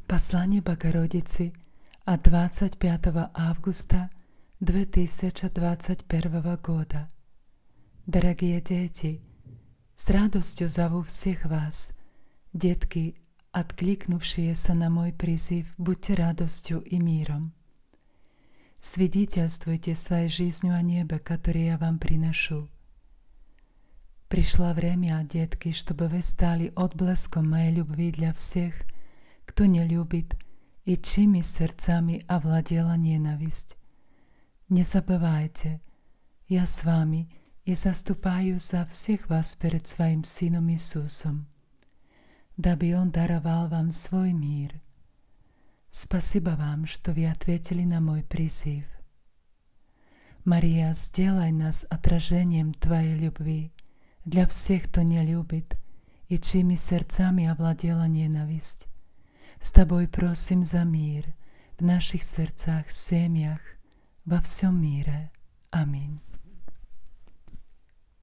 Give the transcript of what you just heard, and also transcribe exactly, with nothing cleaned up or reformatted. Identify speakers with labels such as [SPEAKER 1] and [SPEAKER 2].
[SPEAKER 1] Послание Богородицы от двадцать пятого августа две тысячи двадцать первого года. Дорогие дети, с радостью зову всех вас, детки, откликнувшиеся на мой призыв, будьте радостью и миром. Свидетельствуйте своей жизнью о небе, которое я вам приношу. Пришло время, детки, чтобы вы стали отблеском моей любви для всех, кто не любит и чьими сердцами овладела ненависть. Не забывайте, я с вами и заступаю за всех вас перед своим Сыном Иисусом, дабы Он даровал вам свой мир. Спасибо вам, что вы ответили на мой призыв. Мария, сделай нас отражением Твоей любви для всех, кто не любит и чьими сердцами овладела ненависть. С Тобой просим за мир в наших сердцах, семьях, во всем мире.